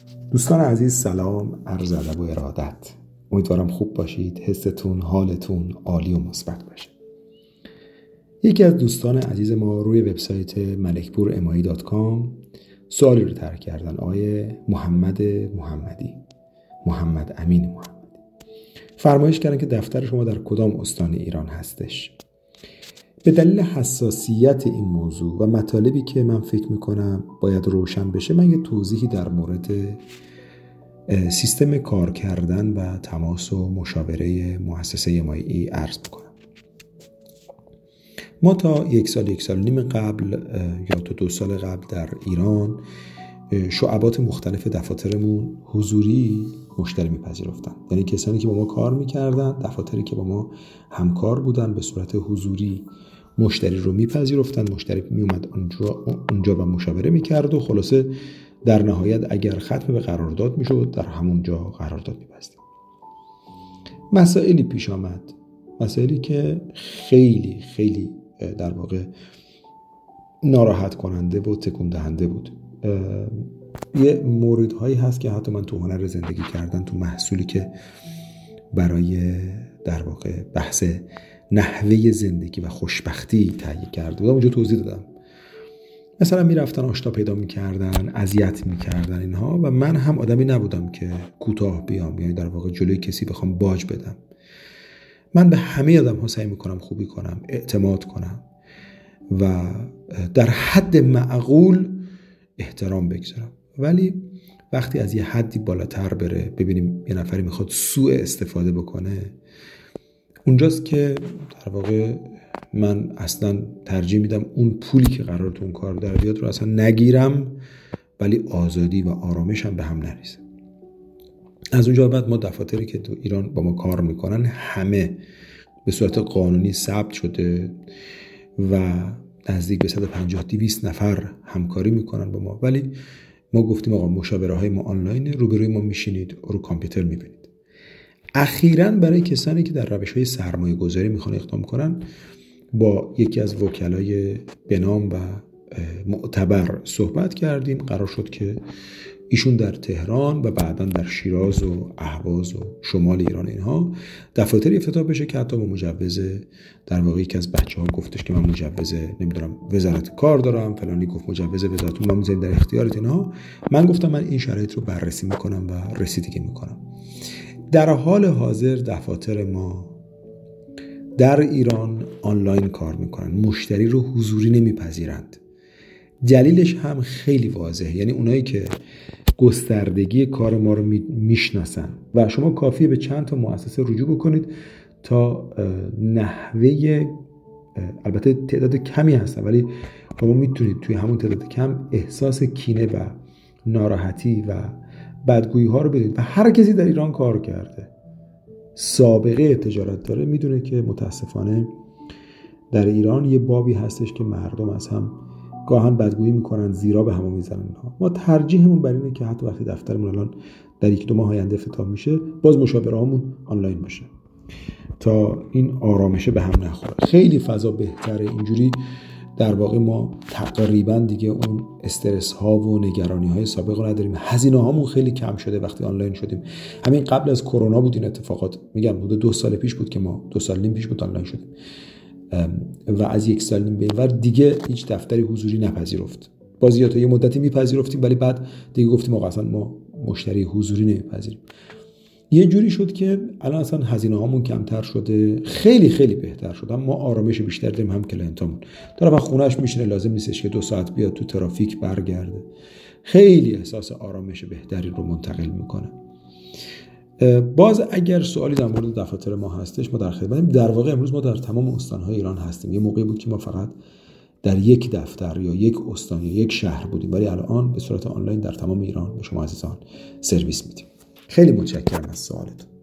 دوستان عزیز، سلام، عرض ادب و ارادت. امیدوارم خوب باشید، حستون، حالتون عالی و مثبت باشه. یکی از دوستان عزیز ما روی وبسایت malekpuremai.com سوالی رو طرح کردن. آقای محمد امین محمدی فرمایش کردن که دفتر شما در کدام استان ایران هستش؟ به دلیل حساسیت این موضوع و مطالبی که من فکر میکنم باید روشن بشه، من یه توضیحی در مورد سیستم کار کردن و تماس و مشاوره مؤسسه امایی عرض میکنم. ما تا یک سال نیم قبل یا تا 2 سال قبل در ایران شعبات مختلف دفاترمون حضوری مشتری میپذیرفتن. یعنی کسانی که با ما کار میکردن، دفاتری که با ما همکار بودن، به صورت حضوری مشتری رو میپذیرفتن. مشتری میومد اونجا و مشاوره میکرد و خلاصه در نهایت اگر ختم به قرارداد میشد در همونجا قرارداد میبستیم. مسائلی پیش آمد، مسائلی که خیلی خیلی در واقع ناراحت کننده و تکون دهنده بود. یه موردهایی هست که حتی من تو هنر زندگی کردن، تو محصولی که برای در واقع بحث نحوه زندگی و خوشبختی تهیه کرده بودم اونجا توضیح دادم. مثلا میرفتن آشنا پیدا میکردن، اذیت میکردن اینها، و من هم آدمی نبودم که کوتاه بیام، یعنی در واقع جلوی کسی بخوام باج بدم. من به همه آدم ها سعی میکنم خوبی کنم، اعتماد کنم و در حد معقول احترام بگذارم. ولی وقتی از یه حدی بالاتر بره، ببینیم یه نفری میخواد سوء استفاده بکنه، اونجاست که در واقع من اصلا ترجیح میدم اون پولی که قرار تو اون کار در بیاد رو اصلا نگیرم، ولی آزادی و آرامشم به هم نریزه. از اونجا بعد ما دفاتری که تو ایران با ما کار میکنن همه به صورت قانونی ثبت شده و نزدیک به 150-200 نفر همکاری میکنن با ما. ولی ما گفتیم آقا مشاوره های ما آنلاین، روبروی ما میشینید، رو کامپیوتر میبینید. اخیراً برای کسانی که در روش های سرمایه گذاری میخوان اقدام کنن، با یکی از وکلای بنام و معتبر صحبت کردیم. قرار شد که ایشون در تهران و بعداً در شیراز و اهواز و شمال ایران اینها دفاتری افتتاح بشه که حتی با مجوز، در واقع یکی از بچه‌ها گفتش که من مجوز نمیدونم وزارت کار دارم، فلانی گفت مجوز وزارت، من میذارم در اختیارت اینها. من گفتم من این شرایط رو بررسی میکنم و رسیدگی میکنم. در حال حاضر دفاتر ما در ایران آنلاین کار میکنن، مشتری رو حضوری نمیپذیرند. دلیلش هم خیلی واضحه، یعنی اونایی که گستردگی کار ما رو میشناسن و شما کافیه به چند تا مؤسسه رجوع بکنید تا نحوه، البته تعداد کمی هستن ولی شما میتونید توی همون تعداد کم احساس کینه و ناراحتی و بدگویی ها رو بدید. و هر کسی در ایران کار کرده، سابقه تجارت داره، میدونه که متاسفانه در ایران یه بابی هستش که مردم از هم گاهن بدگویی میکنن، زیرا به هم میزنن. ما ترجیحمون بر اینه که حتی وقتی دفترمون الان در 1-2 ماه آینده افتتاح میشه، باز مشاوره هامون آنلاین باشه تا این آرامشه به هم نخوره. خیلی فضا بهتره اینجوری. در واقع ما تقریبا دیگه اون استرس ها و نگرانی های سابق رو نداریم. هزینه هامون خیلی کم شده وقتی آنلاین شدیم. همین قبل از کرونا بود این اتفاقات، میگم حدود 2 سال پیش بود که ما 2 سال نیم پیش بود آنلاین شدیم و از 1 سال نیم به اینور دیگه هیچ دفتری حضوری نپذیرفت. بازی تا یه مدتی میپذیرفتیم ولی بعد دیگه گفتیم آقا اصلا ما مشتری حضوری نمیپذیریم. یه جوری شد که الان اصلا هزینه هامون کمتر شده، خیلی خیلی بهتر شد. ما آرامش بیشتر داریم، هم کلاینتامون داره خونه‌اش میشینه، لازم نیستش که 2 ساعت بیاد تو ترافیک برگرده. خیلی احساس آرامش بهتری رو منتقل میکنه. باز اگر سوالی در مورد دفاتر ما هستش، ما در خدمتیم. در واقع امروز ما در تمام استان‌های ایران هستیم. یه موقعی بود که ما فقط در یک دفتر یا یک استان یا یک شهر بودیم، ولی الان به صورت آنلاین در تمام ایران به شما عزیزان سرویس میدیم. خیلی متشکرم از سوالتون.